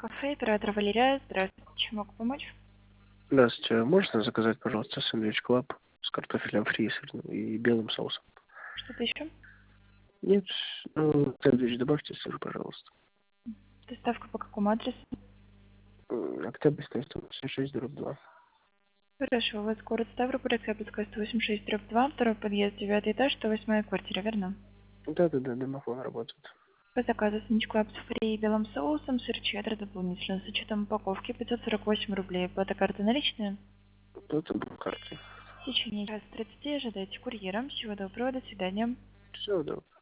Кафе, оператор Валерия. Здравствуйте, чем могу помочь? Здравствуйте. Можно заказать, пожалуйста, сэндвич клаб с картофелем фри и белым соусом? Что-то еще? Нет, сэндвич добавьте сыр, пожалуйста. Доставка по какому адресу? Октябрьская 186, дробь 2. Хорошо, у вас город Ставрополь, Октябрьская 186, дробь 2, второй подъезд, 9 этаж, 108 квартира, верно? Да, домофон работает. По заказу сэндвич клаб с фри и белым соусом, сыр чеддер дополнительно, с учетом упаковки 548 рублей. Плата карты наличная? Кто-то был карты. В течение часа 30 ожидайте курьера. Всего доброго, до свидания. Все, да.